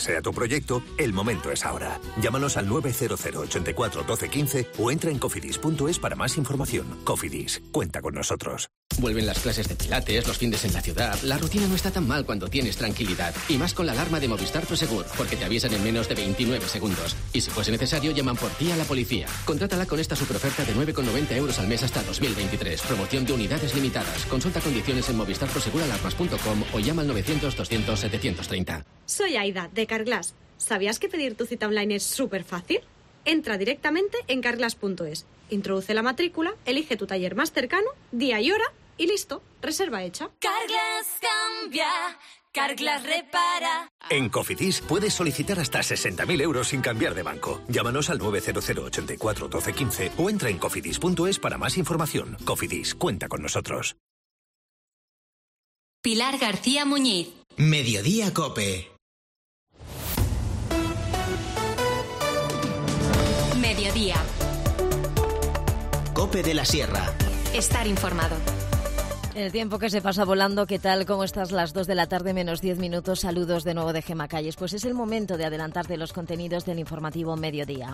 Sea tu proyecto, el momento es ahora. Llámanos al 900 84 12 15 o entra en cofidis.es para más información. Cofidis, cuenta con nosotros. Vuelven las clases de pilates, los fines en la ciudad. La rutina no está tan mal cuando tienes tranquilidad. Y más con la alarma de Movistar Prosegur, porque te avisan en menos de 29 segundos. Y si fuese necesario, llaman por ti a la policía. Contrátala con esta superoferta de 9,90 euros al mes hasta 2023. Promoción de unidades limitadas. Consulta condiciones en movistarproseguralarmas.com o llama al 900 200 730. Soy Aida, de Carglass. ¿Sabías que pedir tu cita online es súper fácil? Entra directamente en carglass.es, introduce la matrícula, elige tu taller más cercano, día y hora y listo, reserva hecha. Carglass cambia, Carglass repara. En Cofidis puedes solicitar hasta 60.000 euros sin cambiar de banco. Llámanos al 900 84 12 15 o entra en cofidis.es para más información. Cofidis, cuenta con nosotros. Pilar García Muñiz. Mediodía Cope. Mediodía. Cope de la Sierra. Estar informado. El tiempo que se pasa volando, ¿qué tal? ¿Cómo estás? Las 2 de la tarde, menos 10 minutos. Saludos de nuevo de Gemma Calles. Pues es el momento de adelantarte los contenidos del informativo Mediodía.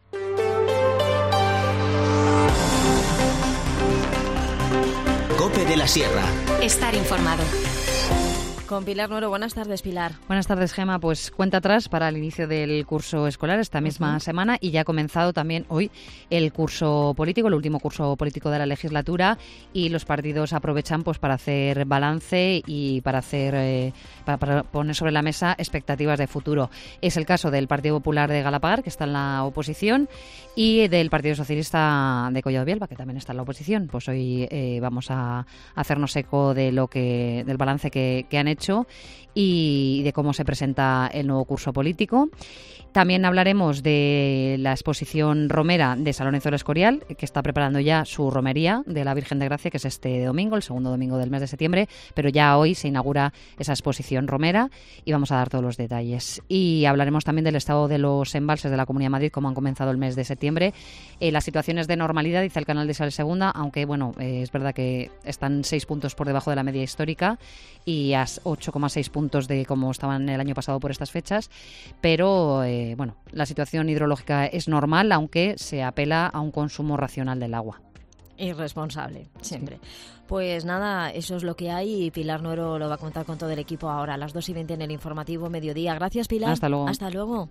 Cope de la Sierra. Estar informado. Con Pilar Nuero. Buenas tardes, Pilar. Buenas tardes, Gemma. Pues cuenta atrás para el inicio del curso escolar esta misma semana y ya ha comenzado también hoy el curso político, el último curso político de la legislatura, y los partidos aprovechan pues para hacer balance y para poner sobre la mesa expectativas de futuro. Es el caso del Partido Popular de Galapagar, que está en la oposición, y del Partido Socialista de Collado Villalba, que también está en la oposición. Pues hoy vamos a hacernos eco de del balance que han hecho y de cómo se presenta el nuevo curso político. También hablaremos de la exposición romera de San Lorenzo del Escorial, que está preparando ya su romería de la Virgen de Gracia, que es este domingo, el segundo domingo del mes de septiembre, pero ya hoy se inaugura esa exposición romera y vamos a dar todos los detalles. Y hablaremos también del estado de los embalses de la Comunidad de Madrid, como han comenzado el mes de septiembre. Las situaciones de normalidad, dice el canal de Isabel II, aunque bueno, es verdad que están 6 puntos por debajo de la media histórica y a 8,6 puntos de como estaban el año pasado por estas fechas, pero bueno, la situación hidrológica es normal, aunque se apela a un consumo racional del agua. Irresponsable, siempre. Sí. Pues nada, eso es lo que hay y Pilar Nuero lo va a contar con todo el equipo ahora a las 2:20 en el informativo Mediodía. Gracias, Pilar. Hasta luego. Hasta luego.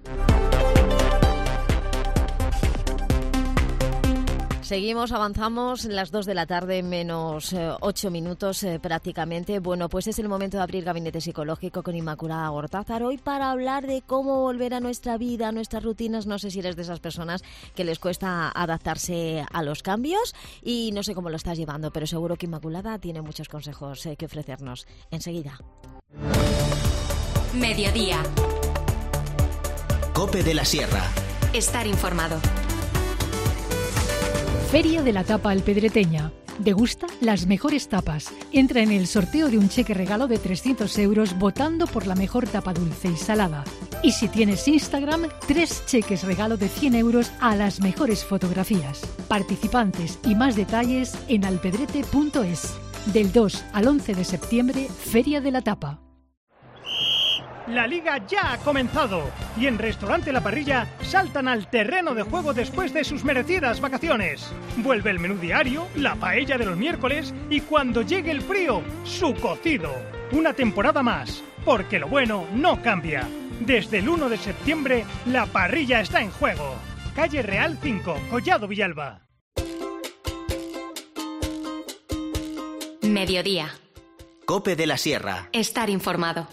Seguimos, avanzamos, las 2 de la tarde, menos 8 minutos prácticamente. Bueno, pues es el momento de abrir Gabinete Psicológico con Inmaculada Gortázar hoy para hablar de cómo volver a nuestra vida, a nuestras rutinas. No sé si eres de esas personas que les cuesta adaptarse a los cambios y no sé cómo lo estás llevando, pero seguro que Inmaculada tiene muchos consejos que ofrecernos. Enseguida. Mediodía. Cope de la Sierra. Estar informado. Feria de la Tapa Alpedreteña. Degusta las mejores tapas. Entra en el sorteo de un cheque regalo de 300 euros votando por la mejor tapa dulce y salada. Y si tienes Instagram, 3 cheques regalo de 100 euros a las mejores fotografías. Participantes y más detalles en alpedrete.es. Del 2 al 11 de septiembre, Feria de la Tapa. La Liga ya ha comenzado y en Restaurante La Parrilla saltan al terreno de juego después de sus merecidas vacaciones. Vuelve el menú diario, la paella de los miércoles y cuando llegue el frío, su cocido. Una temporada más, porque lo bueno no cambia. Desde el 1 de septiembre, La Parrilla está en juego. Calle Real 5, Collado Villalba. Mediodía. Cope de la Sierra. Estar informado.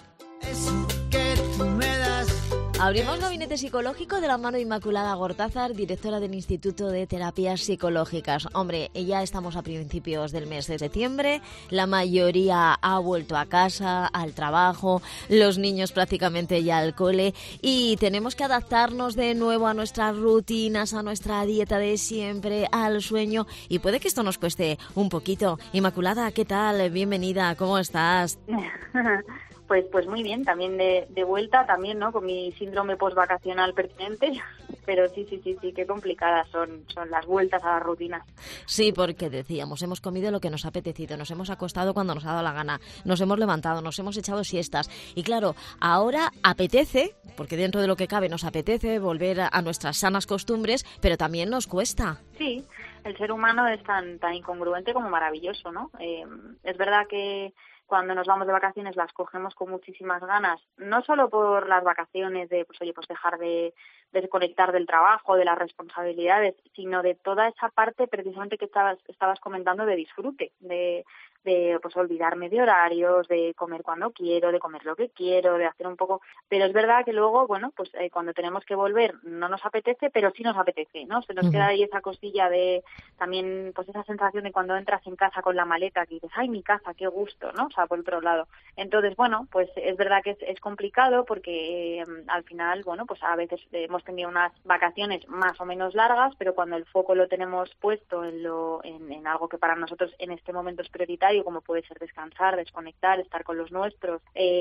Abrimos Gabinete Psicológico de la mano de Inmaculada Gortázar, directora del Instituto de Terapias Psicológicas. Hombre, ya estamos a principios del mes de septiembre, la mayoría ha vuelto a casa, al trabajo, los niños prácticamente ya al cole y tenemos que adaptarnos de nuevo a nuestras rutinas, a nuestra dieta de siempre, al sueño y puede que esto nos cueste un poquito. Inmaculada, ¿qué tal? Bienvenida, ¿cómo estás? Pues muy bien, también de vuelta, también, ¿no? Con mi síndrome postvacacional pertinente. pero sí, qué complicadas son las vueltas a la rutina. Sí, porque decíamos, hemos comido lo que nos ha apetecido, nos hemos acostado cuando nos ha dado la gana, nos hemos levantado, nos hemos echado siestas. Y claro, ahora apetece, porque dentro de lo que cabe nos apetece volver a nuestras sanas costumbres, pero también nos cuesta. Sí, el ser humano es tan incongruente como maravilloso, ¿no? Es verdad que cuando nos vamos de vacaciones las cogemos con muchísimas ganas, no solo por las vacaciones de, pues dejar de desconectar del trabajo, de las responsabilidades, sino de toda esa parte precisamente que estabas comentando de disfrute, de pues olvidarme de horarios, de comer cuando quiero, de comer lo que quiero, de hacer un poco, pero es verdad que luego, bueno, pues cuando tenemos que volver no nos apetece, pero sí nos apetece, ¿no? Se nos queda ahí esa cosilla de también, pues esa sensación de cuando entras en casa con la maleta que dices, ¡ay, mi casa, qué gusto!, ¿no? O sea, por otro lado. Entonces, bueno, pues es verdad que es complicado porque al final, bueno, pues a veces hemos tenido unas vacaciones más o menos largas, pero cuando el foco lo tenemos puesto en algo que para nosotros en este momento es prioritario, como puede ser descansar, desconectar, estar con los nuestros,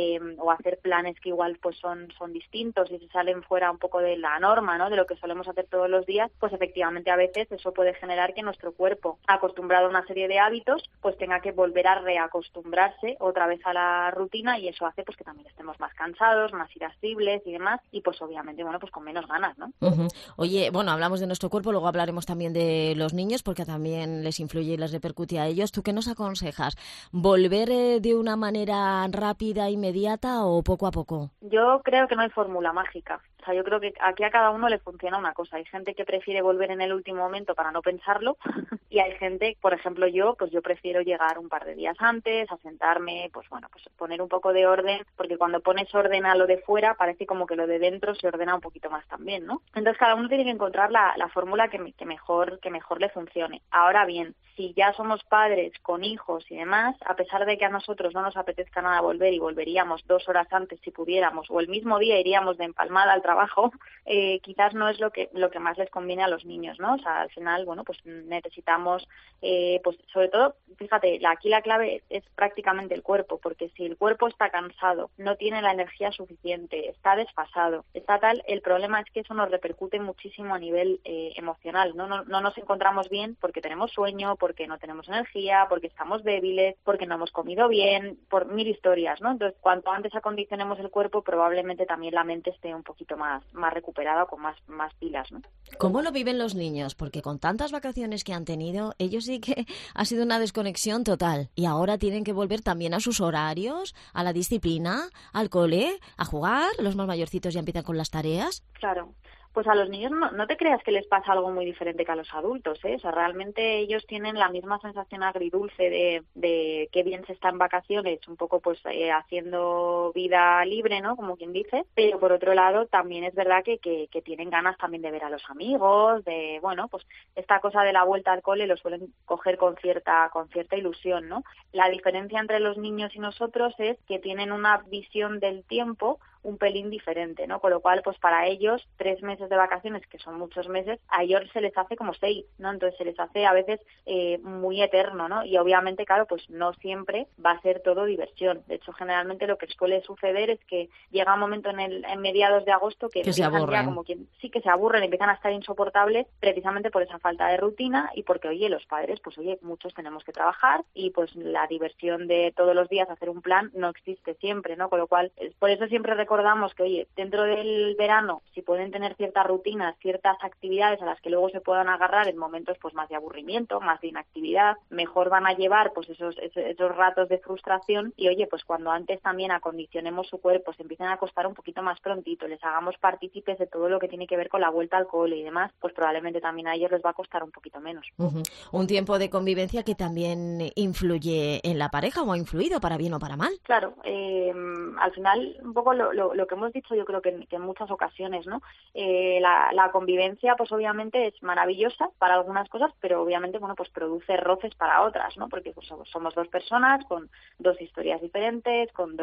o hacer planes que igual pues son distintos y se salen fuera un poco de la norma, ¿no?, de lo que solemos hacer todos los días, pues efectivamente a veces eso puede generar que nuestro cuerpo, acostumbrado a una serie de hábitos, pues tenga que volver a reacostumbrarse otra vez a la rutina, y eso hace pues que también estemos más cansados, más irascibles y demás, y pues obviamente, bueno, pues con menos ganas, ¿no? Oye, bueno, hablamos de nuestro cuerpo, luego hablaremos también de los niños porque también les influye y les repercute a ellos. ¿Tú qué nos aconsejas? ¿Volver de una manera rápida, inmediata o poco a poco? Yo creo que no hay fórmula mágica. O sea, yo creo que aquí a cada uno le funciona una cosa. Hay gente que prefiere volver en el último momento para no pensarlo y hay gente, por ejemplo yo prefiero llegar un par de días antes, a sentarme, pues bueno, pues poner un poco de orden, porque cuando pones orden a lo de fuera parece como que lo de dentro se ordena un poquito más también, ¿no? Entonces cada uno tiene que encontrar la fórmula que mejor le funcione. Ahora bien, si ya somos padres con hijos y demás, a pesar de que a nosotros no nos apetezca nada volver y volveríamos 2 horas antes si pudiéramos, o el mismo día iríamos de empalmada al trabajo, quizás no es lo que más les conviene a los niños, ¿no? O sea, al final, bueno, pues necesitamos, pues sobre todo, fíjate, aquí la clave es prácticamente el cuerpo, porque si el cuerpo está cansado, no tiene la energía suficiente, está desfasado, está tal, el problema es que eso nos repercute muchísimo a nivel emocional, ¿no? No nos encontramos bien porque tenemos sueño, porque no tenemos energía, porque estamos débiles, porque no hemos comido bien, por 1000 historias, ¿no? Entonces, cuanto antes acondicionemos el cuerpo, probablemente también la mente esté un poquito más recuperada, con más pilas, ¿no? ¿Cómo lo viven los niños? Porque con tantas vacaciones que han tenido, ellos sí que ha sido una desconexión total. Y ahora tienen que volver también a sus horarios, a la disciplina, al cole, a jugar. Los más mayorcitos ya empiezan con las tareas. Claro. Pues a los niños no te creas que les pasa algo muy diferente que a los adultos, ¿eh? O sea, realmente ellos tienen la misma sensación agridulce de qué bien se está en vacaciones, un poco pues haciendo vida libre, ¿no?, como quien dice, pero por otro lado también es verdad que tienen ganas también de ver a los amigos, de, bueno, pues esta cosa de la vuelta al cole lo suelen coger con cierta ilusión, ¿no? La diferencia entre los niños y nosotros es que tienen una visión del tiempo un pelín diferente, ¿no? Con lo cual, pues para ellos, 3 meses de vacaciones, que son muchos meses, a ellos se les hace como 6, ¿no? Entonces se les hace a veces muy eterno, ¿no? Y obviamente, claro, pues no siempre va a ser todo diversión. De hecho, generalmente lo que suele suceder es que llega un momento en mediados de agosto que se aburren. Ya como quien sí que se aburren, empiezan a estar insoportables precisamente por esa falta de rutina y porque, oye, los padres, pues oye, muchos tenemos que trabajar y pues la diversión de todos los días hacer un plan no existe siempre, ¿no? Con lo cual, por eso siempre recordamos que, oye, dentro del verano, si pueden tener ciertas rutinas, ciertas actividades a las que luego se puedan agarrar en momentos pues más de aburrimiento, más de inactividad, mejor van a llevar pues esos ratos de frustración y, oye, pues cuando antes también acondicionemos su cuerpo, se empiecen a acostar un poquito más prontito, les hagamos partícipes de todo lo que tiene que ver con la vuelta al cole y demás, pues probablemente también a ellos les va a costar un poquito menos. Un tiempo de convivencia que también influye en la pareja, o ha influido para bien o para mal. Claro, al final un poco lo que hemos dicho, yo creo que en muchas ocasiones, ¿no? La convivencia, pues obviamente es maravillosa para algunas cosas, pero obviamente, bueno, pues produce roces para otras, ¿no? Porque pues, somos 2 personas con 2 historias diferentes, con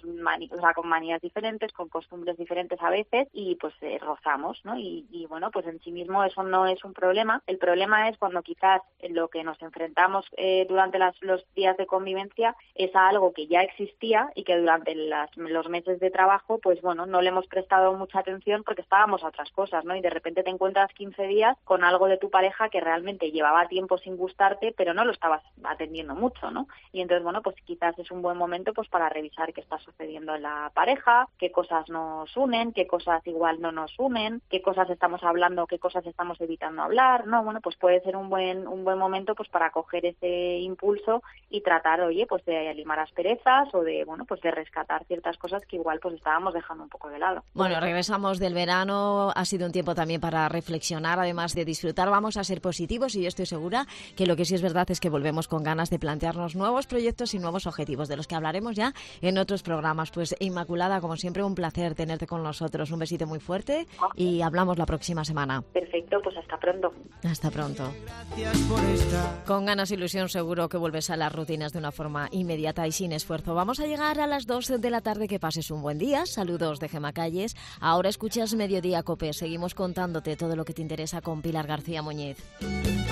con manías diferentes, con costumbres diferentes a veces, y pues rozamos, ¿no? Y bueno, pues en sí mismo eso no es un problema. El problema es cuando quizás lo que nos enfrentamos durante los días de convivencia es a algo que ya existía y que durante los meses de trabajo trabajo, pues bueno, no le hemos prestado mucha atención porque estábamos a otras cosas, ¿no? Y de repente te encuentras 15 días con algo de tu pareja que realmente llevaba tiempo sin gustarte, pero no lo estabas atendiendo mucho, ¿no? Y entonces, bueno, pues quizás es un buen momento pues para revisar qué está sucediendo en la pareja, qué cosas nos unen, qué cosas igual no nos unen, qué cosas estamos hablando, qué cosas estamos evitando hablar, ¿no? Bueno, pues puede ser un buen momento pues para coger ese impulso y tratar, oye, pues de limar asperezas o de, bueno, pues de rescatar ciertas cosas que igual pues estábamos dejando un poco de lado. Bueno, regresamos del verano, ha sido un tiempo también para reflexionar, además de disfrutar, vamos a ser positivos y yo estoy segura que lo que sí es verdad es que volvemos con ganas de plantearnos nuevos proyectos y nuevos objetivos, de los que hablaremos ya en otros programas. Pues Inmaculada, como siempre, un placer tenerte con nosotros, un besito muy fuerte y hablamos la próxima semana. Perfecto, pues hasta pronto. Hasta pronto. Con ganas e ilusión seguro que vuelves a las rutinas de una forma inmediata y sin esfuerzo. Vamos a llegar a las 2 de la tarde, que pases un buen día. Saludos de Gemma Calles. Ahora escuchas Mediodía COPE. Seguimos contándote todo lo que te interesa con Pilar García Muñiz.